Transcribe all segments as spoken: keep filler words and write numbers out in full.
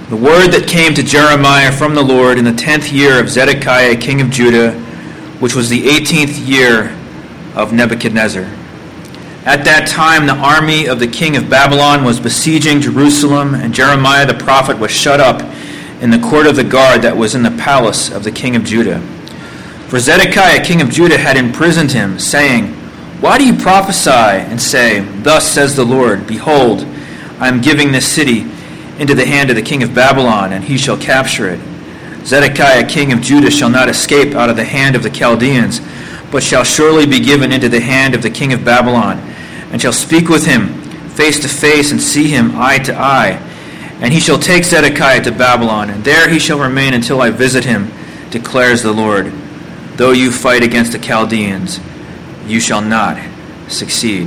The word that came to Jeremiah from the Lord in the tenth year of Zedekiah, king of Judah, which was the eighteenth year of Nebuchadnezzar. At that time, the army of the king of Babylon was besieging Jerusalem, and Jeremiah the prophet was shut up in the court of the guard that was in the palace of the king of Judah. For Zedekiah, king of Judah, had imprisoned him, saying, "Why do you prophesy and say, 'Thus says the Lord, Behold, I am giving this city into the hand of the king of Babylon, and he shall capture it. Zedekiah, king of Judah, shall not escape out of the hand of the Chaldeans, but shall surely be given into the hand of the king of Babylon, and shall speak with him face to face, and see him eye to eye. And he shall take Zedekiah to Babylon, and there he shall remain until I visit him, declares the Lord. Though you fight against the Chaldeans, you shall not succeed."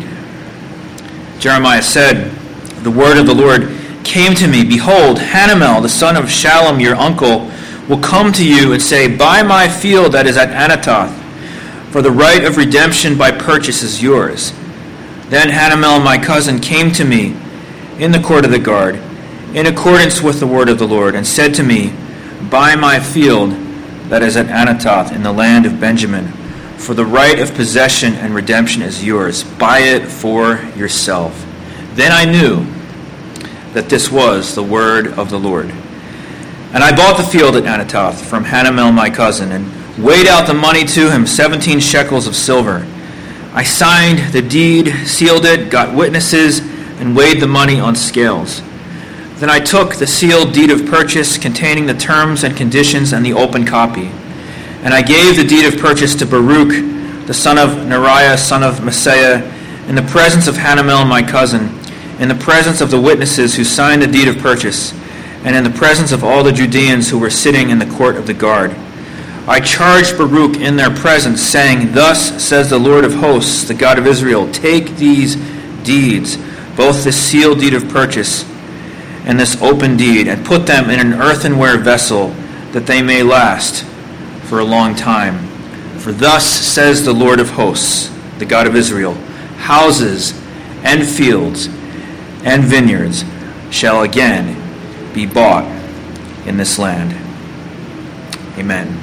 Jeremiah said, "The word of the Lord came to me, Behold, Hanamel, the son of Shallum, your uncle, will come to you and say, Buy my field that is at Anathoth, for the right of redemption by purchase is yours. Then Hanamel, my cousin, came to me in the court of the guard, in accordance with the word of the Lord, and said to me, Buy my field that is at Anathoth in the land of Benjamin, for the right of possession and redemption is yours. Buy it for yourself." Then I knew that this was the word of the Lord. And I bought the field at Anathoth from Hanamel my cousin, and weighed out the money to him, seventeen shekels of silver. I signed the deed, sealed it, got witnesses, and weighed the money on scales. Then I took the sealed deed of purchase containing the terms and conditions and the open copy. And I gave the deed of purchase to Baruch, the son of Neriah, son of Maaseiah, in the presence of Hanamel my cousin, in the presence of the witnesses who signed the deed of purchase, and in the presence of all the Judeans who were sitting in the court of the guard. I charged Baruch in their presence, saying, Thus says the Lord of hosts, the God of Israel, Take these deeds, both this sealed deed of purchase and this open deed, and put them in an earthenware vessel, that they may last for a long time. For thus says the Lord of hosts, the God of Israel, Houses and fields and vineyards shall again be bought in this land. Amen.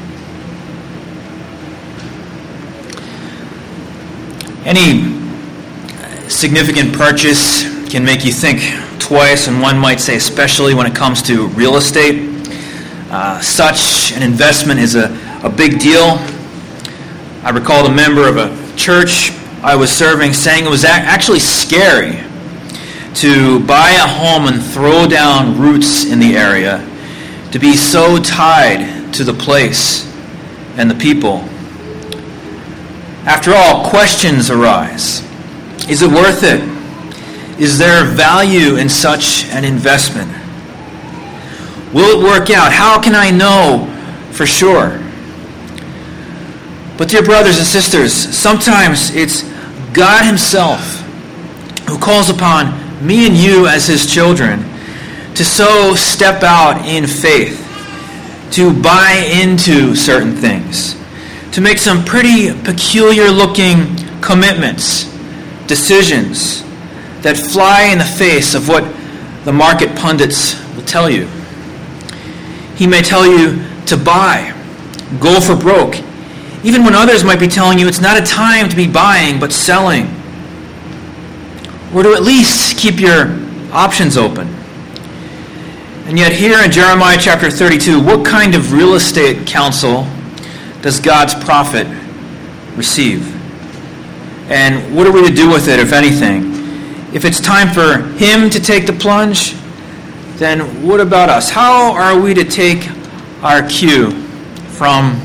Any significant purchase can make you think twice, and one might say especially when it comes to real estate. Uh, such an investment is a, a big deal. I recall a member of a church I was serving saying it was actually scary to buy a home and throw down roots in the area, to be so tied to the place and the people. After all, questions arise. Is it worth it? Is there value in such an investment? Will it work out? How can I know for sure? But dear brothers and sisters, sometimes it's God himself who calls upon me and you as his children to so step out in faith, to buy into certain things, to make some pretty peculiar looking commitments, decisions that fly in the face of what the market pundits will tell you. He may tell you to buy, go for broke, even when others might be telling you it's not a time to be buying but selling, or to at least keep your options open. And yet here in Jeremiah chapter thirty-two, what kind of real estate counsel does God's prophet receive? And what are we to do with it, if anything? If it's time for him to take the plunge, then what about us? How are we to take our cue from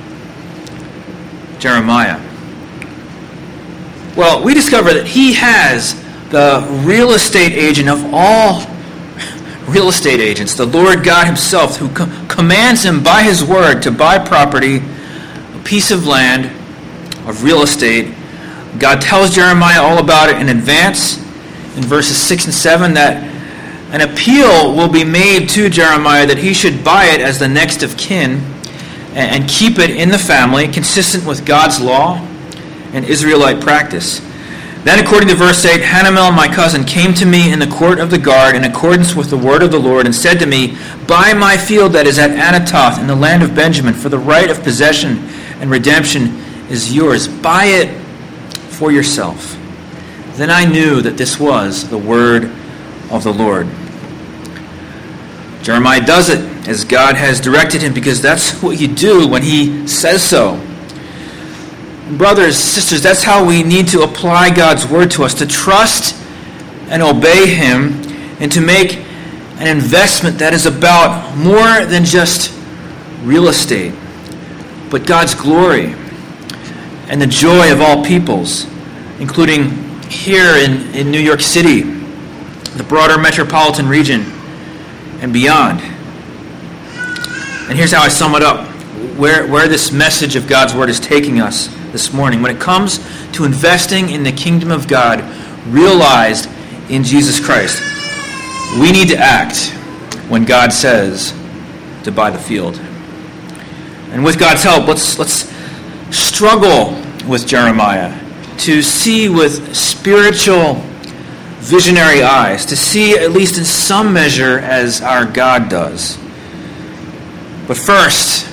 Jeremiah? Well, we discover that he has the real estate agent of all real estate agents, the Lord God himself, who com- commands him by his word to buy property, a piece of land, of real estate. God tells Jeremiah all about it in advance in verses six and seven, that an appeal will be made to Jeremiah that he should buy it as the next of kin and keep it in the family, consistent with God's law and Israelite practice. Then, according to verse eight, Hanamel, my cousin, came to me in the court of the guard in accordance with the word of the Lord and said to me, buy my field that is at Anathoth in the land of Benjamin, for the right of possession and redemption is yours. Buy it for yourself. Then I knew that this was the word of the Lord. Jeremiah does it as God has directed him, because that's what you do when he says so. Brothers, sisters, that's how we need to apply God's word to us, to trust and obey him, and to make an investment that is about more than just real estate, but God's glory and the joy of all peoples, including here in, in New York City, the broader metropolitan region, and beyond. And here's how I sum it up, where, where this message of God's word is taking us this morning. When it comes to investing in the kingdom of God realized in Jesus Christ, we need to act when God says to buy the field. And with God's help, let's let's struggle with Jeremiah to see with spiritual visionary eyes, to see at least in some measure as our God does. But first,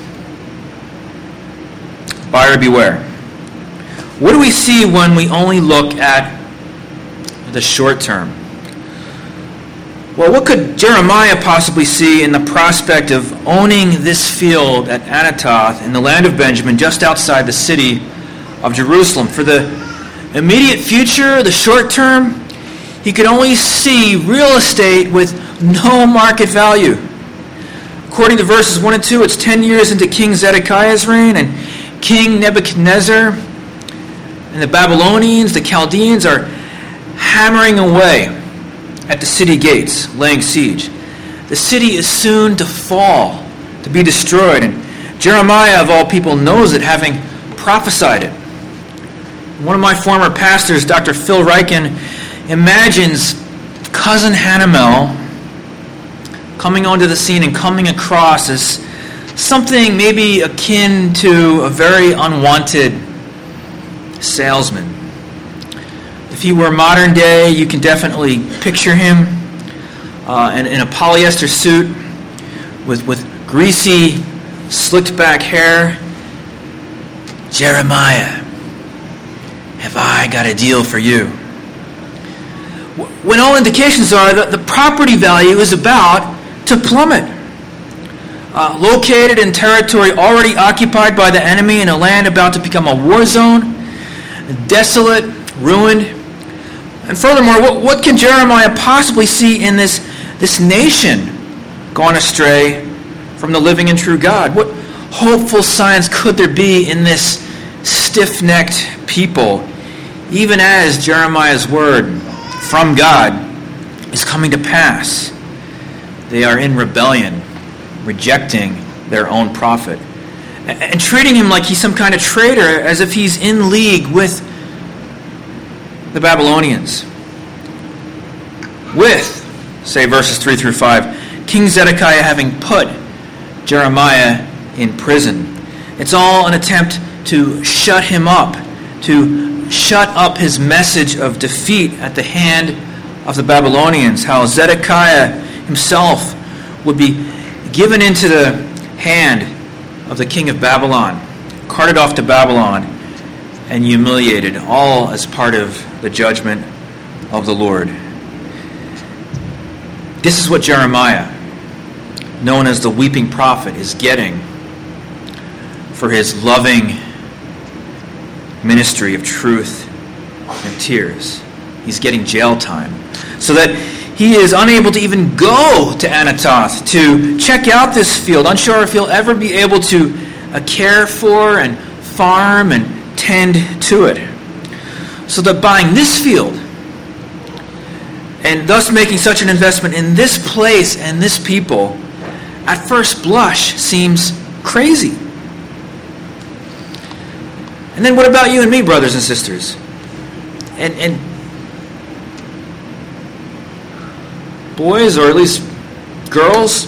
buyer beware. What do we see when we only look at the short term? Well, what could Jeremiah possibly see in the prospect of owning this field at Anathoth in the land of Benjamin, just outside the city of Jerusalem? For the immediate future, the short term, he could only see real estate with no market value. According to verses one and two, it's ten years into King Zedekiah's reign, and King Nebuchadnezzar and the Babylonians, the Chaldeans, are hammering away at the city gates, laying siege. The city is soon to fall, to be destroyed, and Jeremiah, of all people, knows it, having prophesied it. One of my former pastors, Doctor Phil Ryken, imagines cousin Hanamel coming onto the scene and coming across as something maybe akin to a very unwanted salesman. If he were modern day, you can definitely picture him uh, in, in a polyester suit with, with greasy, slicked back hair. Jeremiah, have I got a deal for you? When all indications are that the property value is about to plummet. Uh, located in territory already occupied by the enemy in a land about to become a war zone, desolate, ruined. And furthermore, what, what can Jeremiah possibly see in this, this nation gone astray from the living and true God? What hopeful signs could there be in this stiff-necked people, even as Jeremiah's word from God is coming to pass? They are in rebellion, rejecting their own prophet, and, and treating him like he's some kind of traitor, as if he's in league with the Babylonians. With, say, verses three through five, King Zedekiah having put Jeremiah in prison. It's all an attempt to shut him up, to shut up his message of defeat at the hand of the Babylonians, how Zedekiah himself would be given into the hand of the king of Babylon, carted off to Babylon, and humiliated, all as part of the judgment of the Lord. This is what Jeremiah, known as the weeping prophet, is getting for his loving ministry of truth and tears. He's getting jail time, so that he is unable to even go to Anathoth to check out this field, unsure if he'll ever be able to uh, care for and farm and tend to it. So that buying this field and thus making such an investment in this place and this people, at first blush, seems crazy. And then what about you and me, brothers and sisters? And and boys, or at least girls,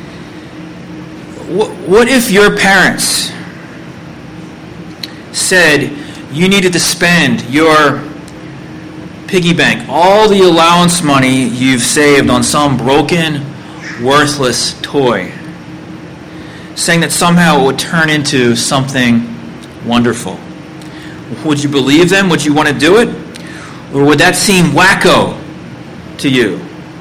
what, what if your parents said you needed to spend your piggy bank all the allowance money you've saved on some broken, worthless toy, saying that somehow it would turn into something wonderful. Would you believe them? Would you want to do it? Or would that seem wacko to you?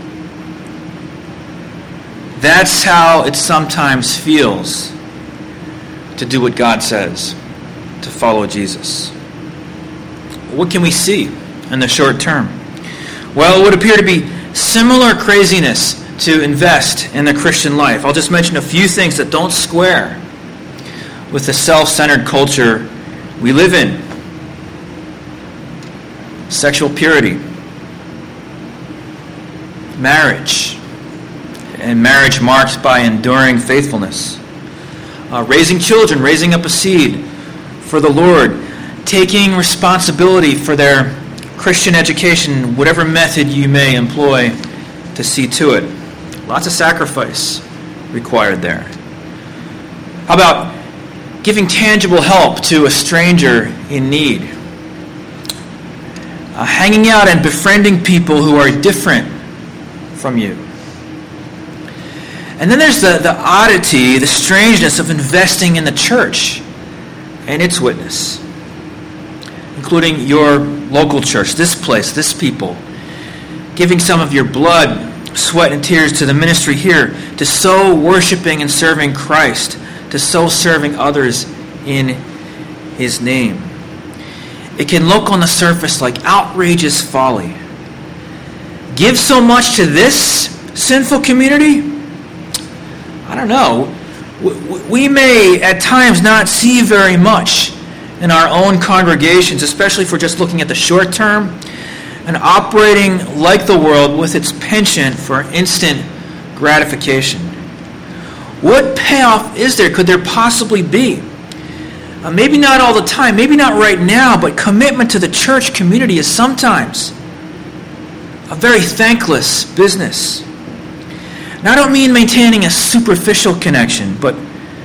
That's how it sometimes feels to do what God says, to follow Jesus. What can we see in the short term? Well, it would appear to be similar craziness to invest in the Christian life. I'll just mention a few things that don't square with the self-centered culture we live in. Sexual purity, marriage, and marriage marked by enduring faithfulness, uh, raising children, raising up a seed for the Lord, taking responsibility for their Christian education, whatever method you may employ to see to it. Lots of sacrifice required there. How about giving tangible help to a stranger in need? Uh, hanging out and befriending people who are different from you. And then there's the, the oddity, the strangeness of investing in the church and its witness, including your local church, this place, this people, giving some of your blood, sweat, and tears to the ministry here, to so worshiping and serving Christ, to so serving others in His name. It can look on the surface like outrageous folly. Give so much to this sinful community? I don't know. We may at times not see very much in our own congregations, especially if we're just looking at the short term and operating like the world with its penchant for instant gratification. What payoff is there, could there possibly be? Uh, maybe not all the time, maybe not right now, but commitment to the church community is sometimes a very thankless business. And I don't mean maintaining a superficial connection, but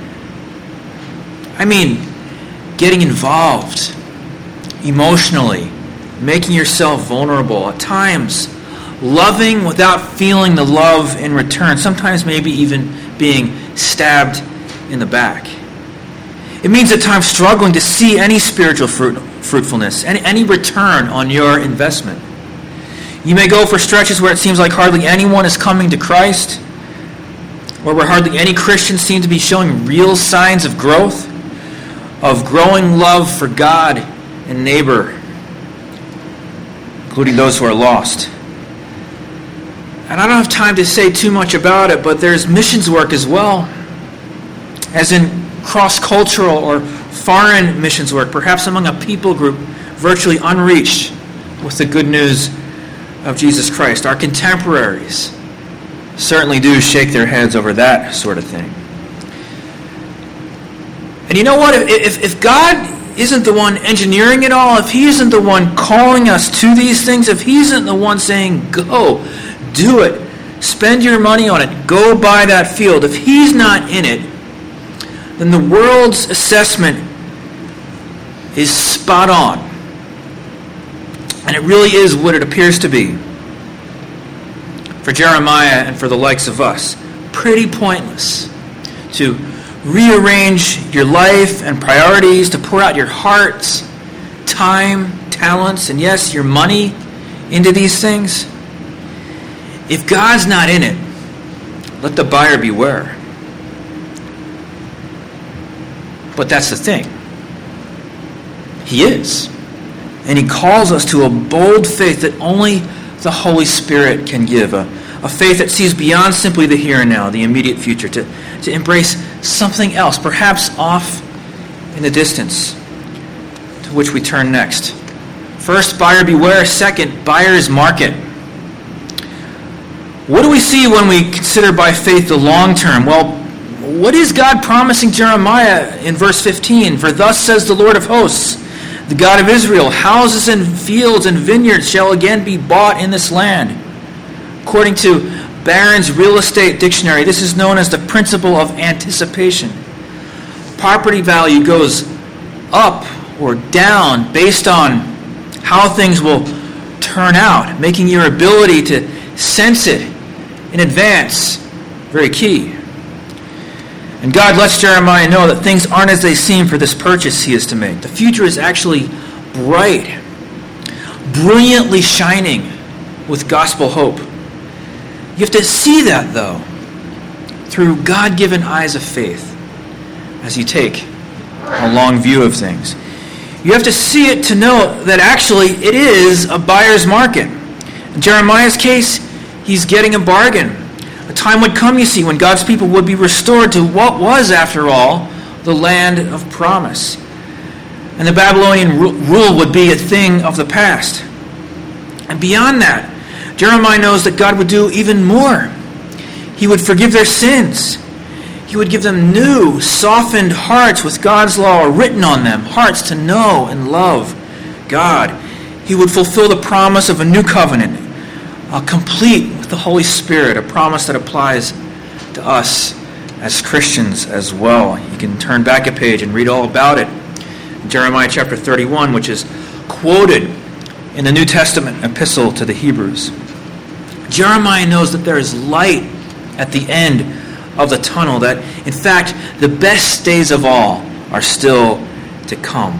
I mean getting involved emotionally, making yourself vulnerable, at times loving without feeling the love in return, sometimes maybe even being stabbed in the back. It means at times struggling to see any spiritual fruit, fruitfulness, any, any return on your investment. You may go for stretches where it seems like hardly anyone is coming to Christ, or where hardly any Christians seem to be showing real signs of growth, of growing love for God and neighbor, including those who are lost. And I don't have time to say too much about it, but there's missions work as well, as in cross-cultural or foreign missions work, perhaps among a people group virtually unreached with the good news of Jesus Christ. Our contemporaries certainly do shake their heads over that sort of thing. And you know what? If, if God isn't the one engineering it all, if He isn't the one calling us to these things, if He isn't the one saying, go, do it, spend your money on it, go buy that field, if He's not in it, then the world's assessment is spot on. And it really is what it appears to be. For Jeremiah and for the likes of us, pretty pointless to rearrange your life and priorities, to pour out your hearts, time, talents, and yes, your money into these things. If God's not in it, let the buyer beware. But that's the thing. He is. And He calls us to a bold faith that only the Holy Spirit can give. A, a faith that sees beyond simply the here and now, the immediate future, to, to embrace something else, perhaps off in the distance, to which we turn next. First, buyer beware. Second, buyer's market. What do we see when we consider by faith the long term? Well, what is God promising Jeremiah in verse fifteen? For thus says the Lord of hosts, the God of Israel, houses and fields and vineyards shall again be bought in this land. According to Barron's Real Estate Dictionary, this is known as the principle of anticipation. Property value goes up or down based on how things will turn out, making your ability to sense it in advance very key. And God lets Jeremiah know that things aren't as they seem for this purchase he is to make. The future is actually bright, brilliantly shining with gospel hope. You have to see that, though, through God-given eyes of faith as you take a long view of things. You have to see it to know that actually it is a buyer's market. In Jeremiah's case, he's getting a bargain. A time would come, you see, when God's people would be restored to what was, after all, the land of promise. And the Babylonian rule would be a thing of the past. And beyond that, Jeremiah knows that God would do even more. He would forgive their sins. He would give them new, softened hearts with God's law written on them, hearts to know and love God. He would fulfill the promise of a new covenant, uh, complete with the Holy Spirit, a promise that applies to us as Christians as well. You can turn back a page and read all about it. Jeremiah chapter thirty-one, which is quoted in the New Testament epistle to the Hebrews. Jeremiah knows that there is light at the end of the tunnel, that in fact the best days of all are still to come.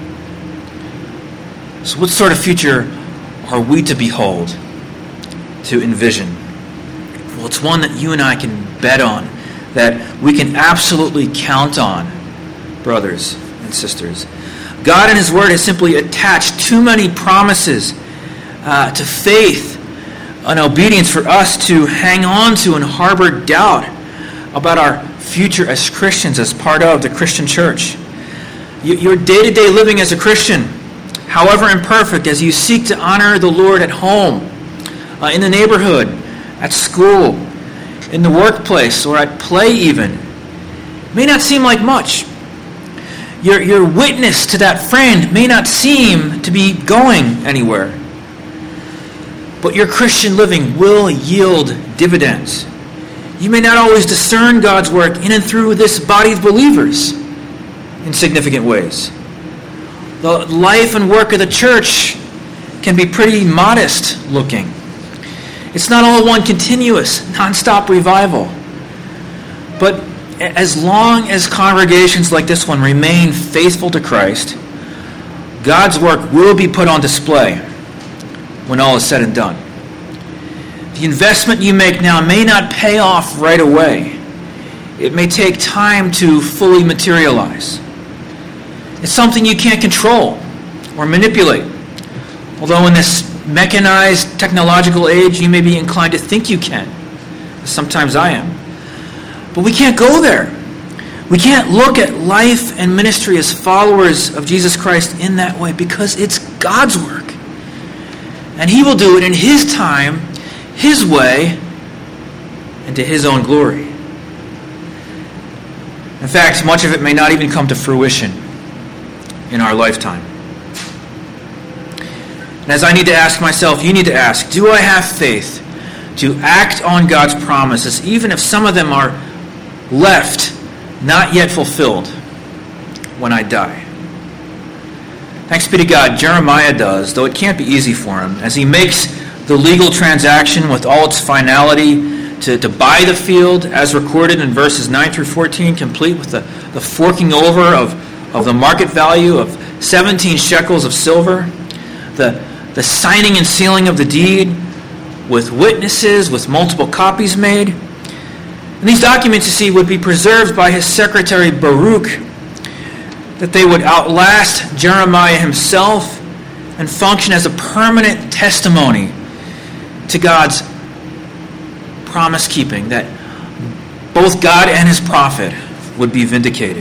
So what sort of future are we to behold, to envision? Well, it's one that you and I can bet on, that we can absolutely count on, brothers and sisters. God in His Word has simply attached too many promises uh, to faith and obedience for us to hang on to and harbor doubt about our future as Christians, as part of the Christian church. Your day-to-day living as a Christian, however imperfect, as you seek to honor the Lord at home, uh, in the neighborhood, at school, in the workplace, or at play even, may not seem like much. Your, your witness to that friend may not seem to be going anywhere. But your Christian living will yield dividends. You may not always discern God's work in and through this body of believers in significant ways. The life and work of the church can be pretty modest looking. It's not all one continuous, non-stop revival. But as long as congregations like this one remain faithful to Christ, God's work will be put on display when all is said and done. The investment you make now may not pay off right away. It may take time to fully materialize. It's something you can't control or manipulate. Although in this mechanized technological age, you may be inclined to think you can. Sometimes I am. But we can't go there. We can't look at life and ministry as followers of Jesus Christ in that way, because it's God's work. And He will do it in His time, His way, and to His own glory. In fact, much of it may not even come to fruition in our lifetime. And as I need to ask myself, you need to ask, do I have faith to act on God's promises, even if some of them are left, not yet fulfilled, when I die? Thanks be to God, Jeremiah does, though it can't be easy for him, as he makes the legal transaction with all its finality to, to buy the field, as recorded in verses nine through fourteen, complete with the, the forking over of, of the market value of seventeen shekels of silver, the, the signing and sealing of the deed with witnesses, with multiple copies made. And these documents, you see, would be preserved by his secretary Baruch, that they would outlast Jeremiah himself and function as a permanent testimony to God's promise-keeping, that both God and His prophet would be vindicated.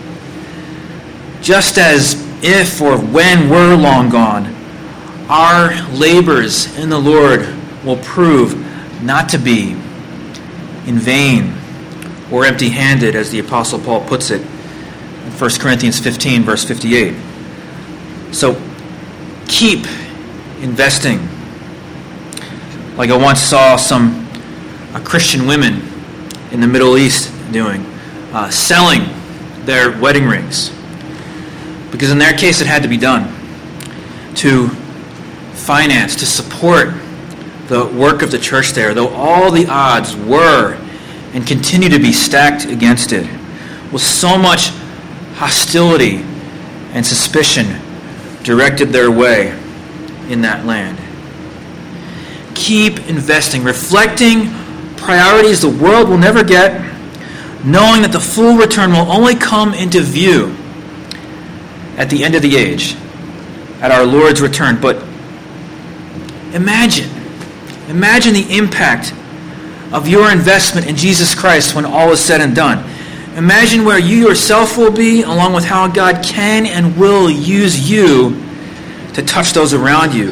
Just as if or when we're long gone, our labors in the Lord will prove not to be in vain or empty-handed, as the Apostle Paul puts it in First Corinthians fifteen, verse fifty-eight. So keep investing. Like I once saw some uh, Christian women in the Middle East doing, uh, selling their wedding rings. Because in their case it had to be done to finance to support the work of the church there, though all the odds were and continue to be stacked against it, with so much hostility and suspicion directed their way in that land. Keep investing, reflecting priorities the world will never get, knowing that the full return will only come into view at the end of the age, at our Lord's return. But imagine, imagine the impact of your investment in Jesus Christ when all is said and done. Imagine where you yourself will be, along with how God can and will use you to touch those around you.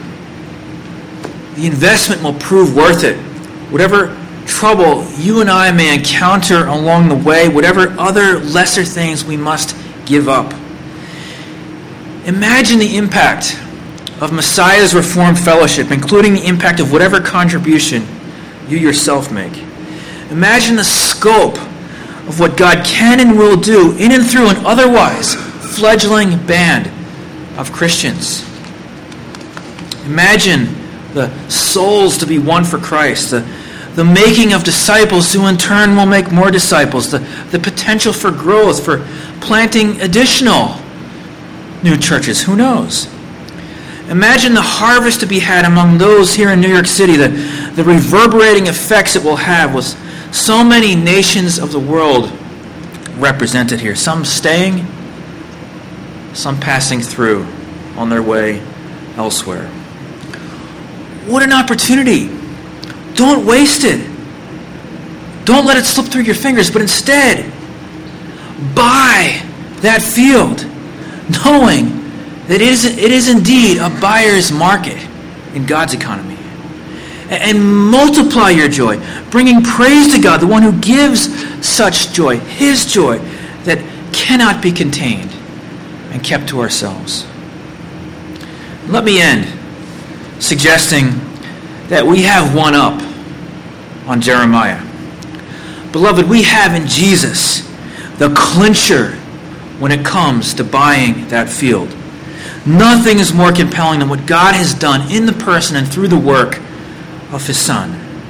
The investment will prove worth it. Whatever trouble you and I may encounter along the way, whatever other lesser things we must give up. Imagine the impact of Messiah's Reformed Fellowship, including the impact of whatever contribution you yourself make. Imagine the scope of what God can and will do in and through an otherwise fledgling band of Christians. Imagine the souls to be won for Christ, the, the making of disciples who in turn will make more disciples, the, the potential for growth, for planting additional new churches. Who knows? Imagine the harvest to be had among those here in New York City, the, the reverberating effects it will have with so many nations of the world represented here. Some staying, some passing through on their way elsewhere. What an opportunity. Don't waste it. Don't let it slip through your fingers, but instead, buy that field, knowing that it is, it is indeed a buyer's market in God's economy. And multiply your joy, bringing praise to God, the one who gives such joy, his joy, that cannot be contained and kept to ourselves. Let me end suggesting that we have one up on Jeremiah. Beloved, we have in Jesus the clincher when it comes to buying that field. Nothing is more compelling than what God has done in the person and through the work of his Son.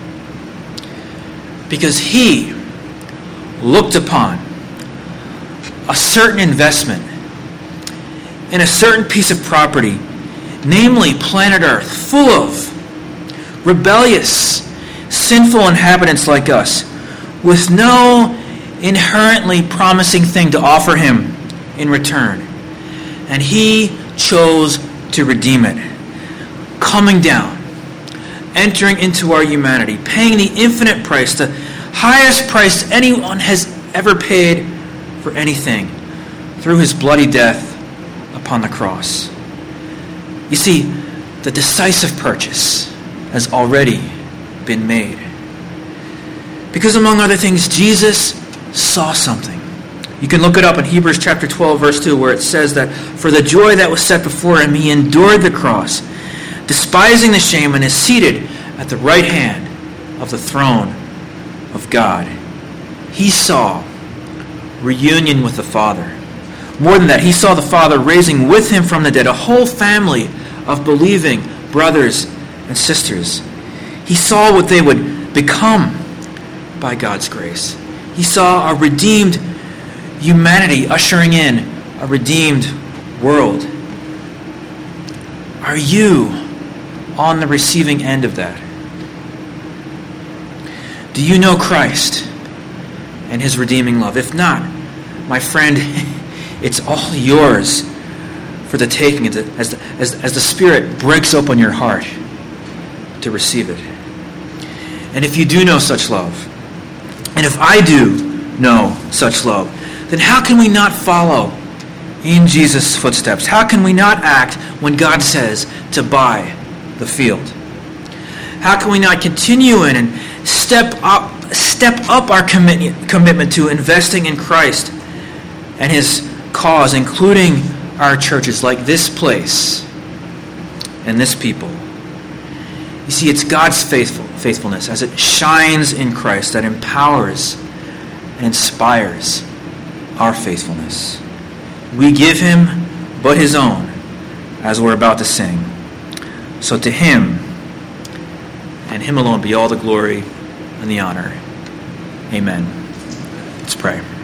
Because he looked upon a certain investment in a certain piece of property, namely planet Earth, full of rebellious, sinful inhabitants like us, with no inherently promising thing to offer him in return. And he chose to redeem it, coming down, entering into our humanity, paying the infinite price, the highest price anyone has ever paid for anything, through his bloody death upon the cross. You see, the decisive purchase has already been made. Because among other things, Jesus saw something. You can look it up in Hebrews chapter twelve, verse two, where it says that for the joy that was set before him, he endured the cross, despising the shame, and is seated at the right hand of the throne of God. He saw reunion with the Father. More than that, he saw the Father raising with him from the dead a whole family of believing brothers and sisters. He saw what they would become by God's grace. He saw a redeemed humanity ushering in a redeemed world. Are you on the receiving end of that? Do you know Christ and his redeeming love? If not, my friend, it's all yours for the taking as, the, as, as the Spirit breaks open your heart to receive it. And if you do know such love, and if I do know such love, then how can we not follow in Jesus' footsteps? How can we not act when God says to buy the field? How can we not continue in and step up step up our commit, commitment to investing in Christ and his cause, including our churches like this place and this people? You see, it's God's faithful, faithfulness as it shines in Christ that empowers and inspires our faithfulness. We give him but his own, as we're about to sing. So to him, and him alone, be all the glory and the honor. Amen. Let's pray.